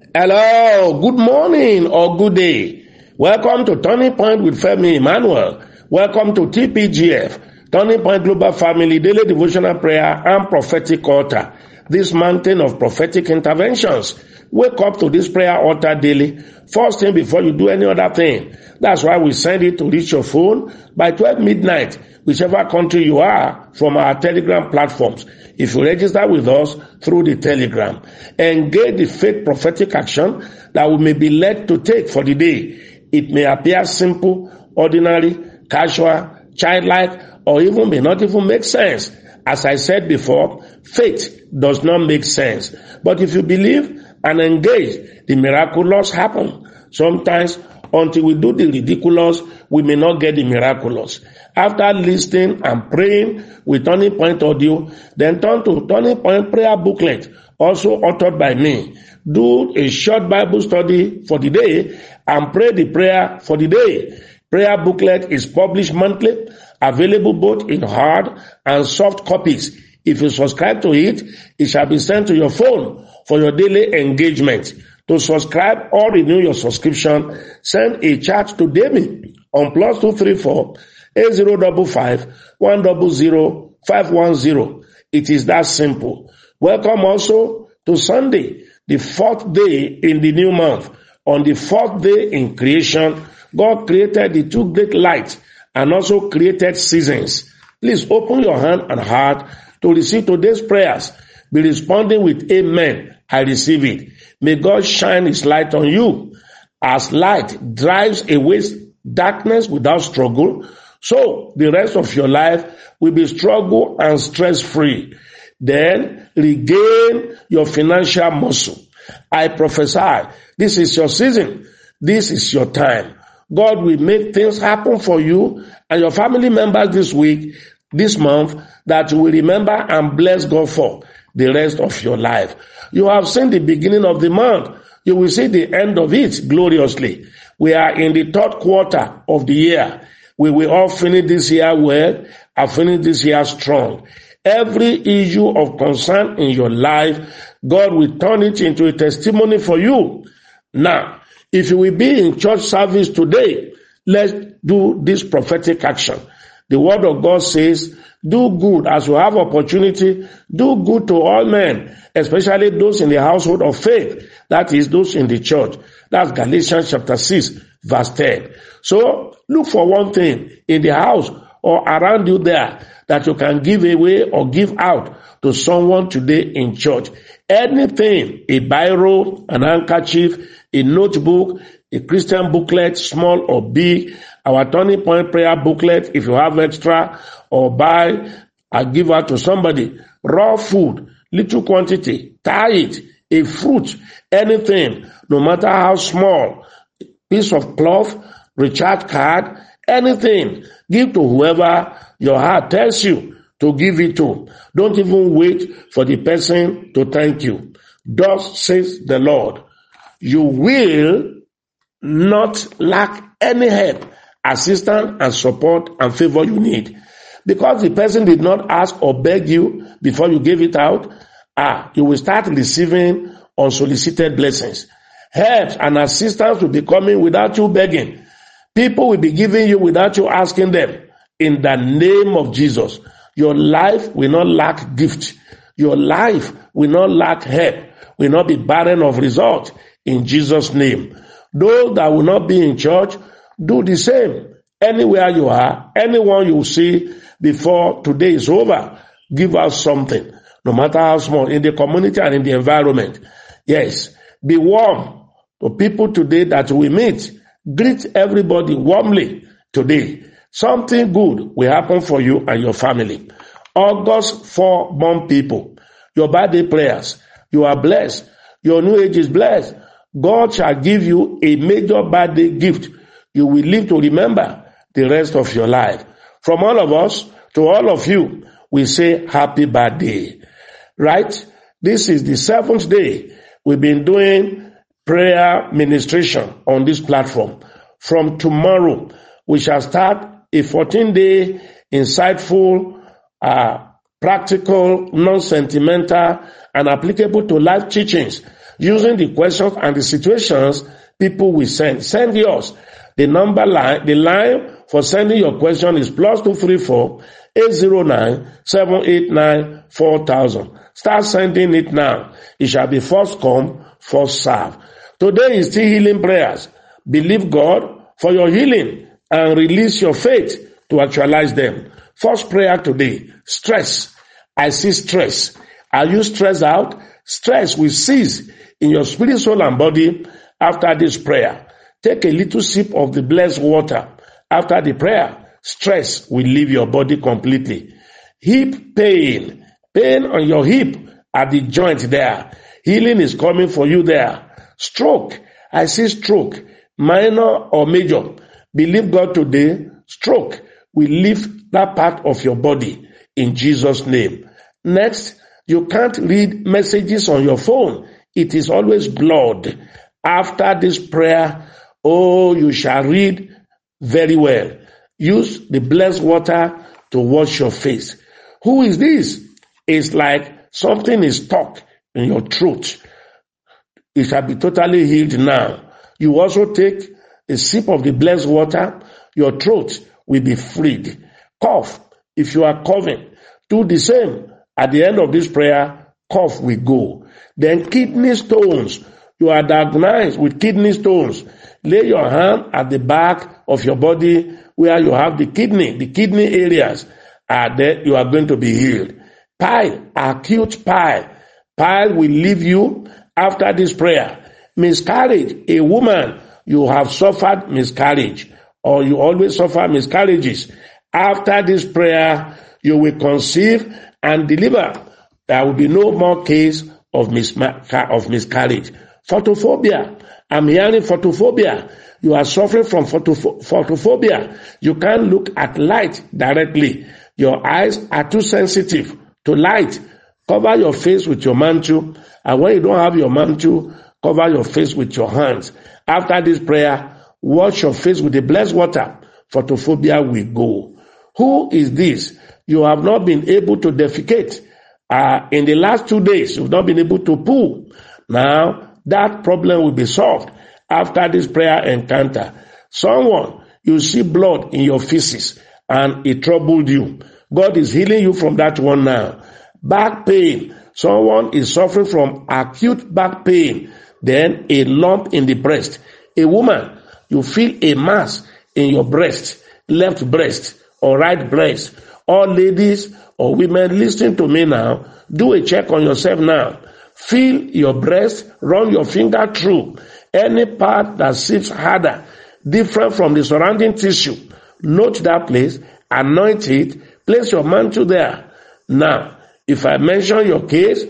Hello, good morning or good day. Welcome to Turning Point with Femi Emmanuel. Welcome to TPGF, Turning Point Global Family Daily Devotional Prayer and Prophetic Altar. This mountain of prophetic interventions. Wake up to this prayer altar daily. First thing before you do any other thing. That's why we send it to reach your phone by 12 midnight, whichever country you are, from our Telegram platforms. If you register with us through the Telegram, engage the faith prophetic action that we may be led to take for the day. It may appear simple, ordinary, casual, childlike, or even may not even make sense. As I said before, faith does not make sense. But if you believe and engage, the miraculous happen. Sometimes, until we do the ridiculous, we may not get the miraculous. After listening and praying with Turning Point Audio, then turn to Turning Point Prayer Booklet, also authored by me. Do a short Bible study for the day and pray the prayer for the day. Prayer booklet is published monthly, available both in hard and soft copies. If you subscribe to it, it shall be sent to your phone for your daily engagement. To subscribe or renew your subscription, send a chat to Demi on +234 8055 100 510. It is that simple. Welcome also to Sunday, the fourth day in the new month. On the fourth day in creation, God created the two great lights and also created seasons. Please open your hand and heart to receive today's prayers. Be responding with amen. I receive it. May God shine his light on you. As light drives away darkness without struggle, so the rest of your life will be struggle and stress-free. Then regain your financial muscle. I prophesy, this is your season. This is your time. God will make things happen for you and your family members this week, this month, that you will remember and bless God for the rest of your life. You have seen the beginning of the month. You will see the end of it gloriously. We are in the third quarter of the year. We will all finish this year well and finish this year strong. Every issue of concern in your life, God will turn it into a testimony for you. Now, if you will be in church service today, let's do this prophetic action. The word of God says, do good as you have opportunity, do good to all men, especially those in the household of faith. That is, those in the church. That's Galatians chapter 6, verse 10. So, look for one thing in the house or around you there that you can give away or give out to someone today in church. Anything, a biro, an handkerchief, a notebook, a Christian booklet, small or big, our Turning Point prayer booklet, if you have extra, or buy and give out to somebody. Raw food, little quantity, tie it, a fruit, anything, no matter how small, piece of cloth, recharge card, anything, give to whoever your heart tells you to give it to. Don't even wait for the person to thank you. Thus says the Lord, you will not lack any help, assistance and support and favor you need. Because the person did not ask or beg you before you gave it out, you will start receiving unsolicited blessings. Help and assistance will be coming without you begging. People will be giving you without you asking them. In the name of Jesus, your life will not lack gift. Your life will not lack help, will not be barren of result. In Jesus' name. Those that will not be in church, do the same. Anywhere you are, anyone you see before today is over, give out something, no matter how small, in the community and in the environment. Yes, be warm to people today that we meet. Greet everybody warmly today. Something good will happen for you and your family. August 4 born people, your birthday prayers, you are blessed. Your new age is blessed. God shall give you a major birthday gift. You will live to remember the rest of your life. From all of us to all of you, we say happy birthday. Right? This is the 7th day we've been doing prayer ministration on this platform. From tomorrow, we shall start a 14-day insightful, practical, non-sentimental, and applicable to life teachings using the questions and the situations people will send. Send yours. The line for sending your question is +234 809 789 4000. Start sending it now. It shall be first come, first serve. Today is still healing prayers. Believe God for your healing and release your faith to actualize them. First prayer today, stress. I see stress. Are you stressed out? Stress will cease in your spirit, soul, and body after this prayer. Take a little sip of the blessed water. After the prayer, stress will leave your body completely. Hip pain. Pain on your hip at the joint there. Healing is coming for you there. Stroke. I see stroke. Minor or major. Believe God today. Stroke will leave that part of your body in Jesus' name. Next, you can't read messages on your phone. It is always blurred. After this prayer, you shall read very well. Use the blessed water to wash your face. Who is this? It's like something is stuck in your throat. It shall be totally healed now. You also take a sip of the blessed water. Your throat will be freed. Cough. If you are coughing, do the same. At the end of this prayer, cough will go. Then kidney stones. You are diagnosed with kidney stones. Lay your hand at the back of your body where you have the kidney areas. There you are going to be healed. Pile, acute pile. Pile will leave you after this prayer. Miscarriage, a woman, you have suffered miscarriage or you always suffer miscarriages. After this prayer, you will conceive and deliver. There will be no more case of miscarriage. Photophobia. I'm hearing photophobia. You are suffering from photophobia. You can't look at light directly. Your eyes are too sensitive to light. Cover your face with your mantle. And when you don't have your mantle, cover your face with your hands. After this prayer, wash your face with the blessed water. Photophobia will go. Who is this? You have not been able to defecate. In the last 2 days, you've not been able to poo. Now, that problem will be solved after this prayer encounter. Someone, you see blood in your feces and it troubled you. God is healing you from that one now. Back pain. Someone is suffering from acute back pain. Then a lump in the breast. A woman, you feel a mass in your breast, left breast or right breast. All ladies or women listening to me now, do a check on yourself now. Feel your breast, run your finger through any part that seems harder, different from the surrounding tissue. Note that place, anoint it, place your mantle there. Now, if I mention your case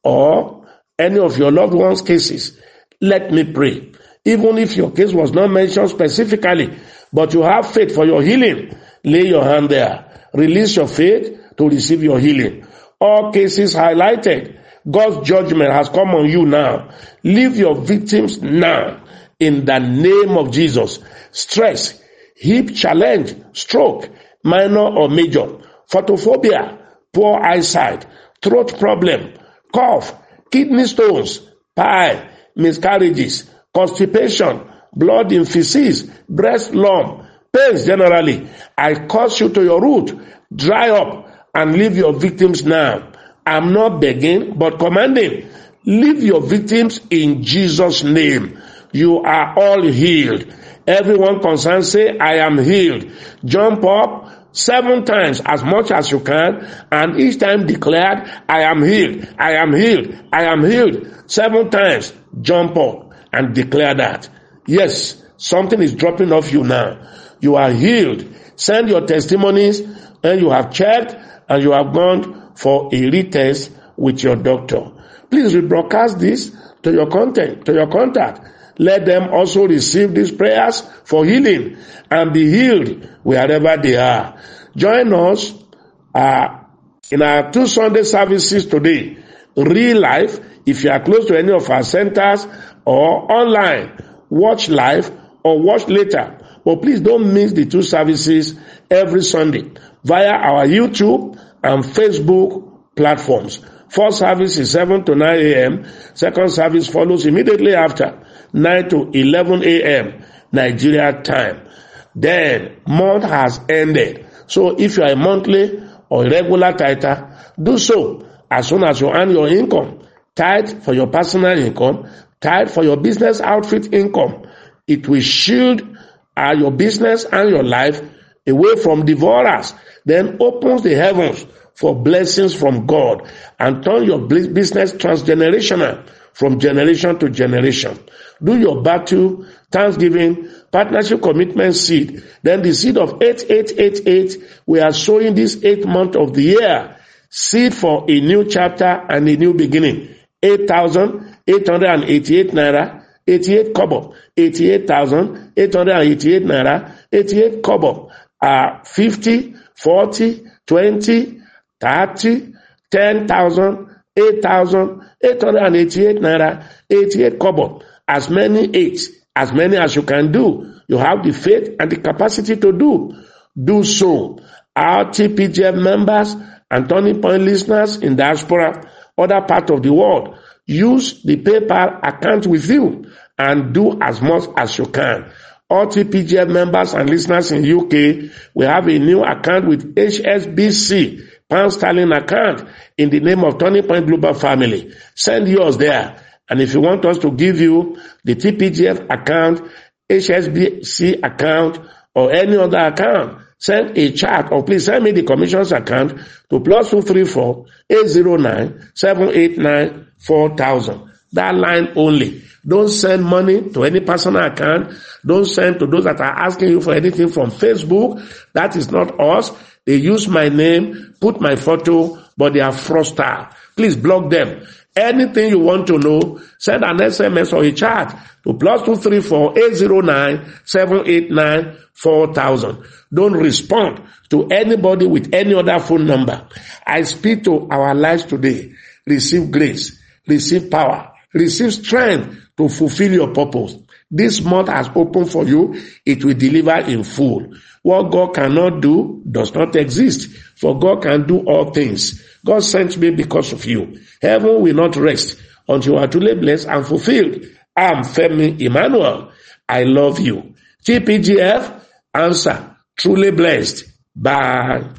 or any of your loved ones' cases, let me pray. Even if your case was not mentioned specifically, but you have faith for your healing, lay your hand there. Release your faith to receive your healing. All cases highlighted, God's judgment has come on you now. Leave your victims now in the name of Jesus. Stress, hip challenge, stroke, minor or major, photophobia, poor eyesight, throat problem, cough, kidney stones, pile, miscarriages, constipation, blood in feces, breast lump, pains generally. I curse you to your root. Dry up and leave your victims now. I'm not begging, but commanding. Leave your victims in Jesus' name. You are all healed. Everyone concerned say, I am healed. Jump up 7 times as much as you can, and each time declared, I am healed, I am healed, I am healed. 7 times, jump up and declare that. Yes, something is dropping off you now. You are healed. Send your testimonies, and you have checked, and you have gone for a retest with your doctor. Please rebroadcast this to your contact. Let them also receive these prayers for healing and be healed wherever they are. Join us in our 2 Sunday services today. Real life, if you are close to any of our centers, or online, watch live or watch later. But please don't miss the 2 services every Sunday via our YouTube and Facebook platforms. First service is 7 to 9 a.m. Second service follows immediately after, 9 to 11 a.m. Nigeria time. Then, month has ended. So if you are a monthly or a regular tither, do so as soon as you earn your income. Tithe for your personal income, tithe for your business outfit income. It will shield your business and your life away from devourers. Then opens the heavens for blessings from God and turn your business transgenerational from generation to generation. Do your battle, thanksgiving, partnership commitment seed. Then the seed of 8888, we are sowing this 8th month of the year. Seed for a new chapter and a new beginning. 8,888 naira, 88 kobo. 88,888 naira, 88 kobo. 50, 40, 20, 30, 10,000, 8,888 naira, 88 kobo. As many 8, as many as you can do. You have the faith and the capacity to do. Do so. Our TPGF members and Turning Point listeners in diaspora, other part of the world, use the PayPal account with you and do as much as you can. All TPGF members and listeners in UK, we have a new account with HSBC, pound sterling account in the name of Turning Point Global Family. Send yours there. And if you want us to give you the TPGF account, HSBC account, or any other account, send a chat or please send me the commissions account to +234 809 789 4000. That line only. Don't send money to any personal account. Don't send to those that are asking you for anything from Facebook. That is not us. They use my name, put my photo, but they are fraudsters. Please block them. Anything you want to know, send an SMS or a chat to +234 809 789 4000. Don't respond to anybody with any other phone number. I speak to our lives today. Receive grace, receive power, receive strength to fulfill your purpose. This month has opened for you. It will deliver in full. What God cannot do does not exist, for God can do all things. God sent me because of you. Heaven will not rest until you are truly blessed and fulfilled. I am Femi Emmanuel. I love you. TPGF, answer, truly blessed. Bye.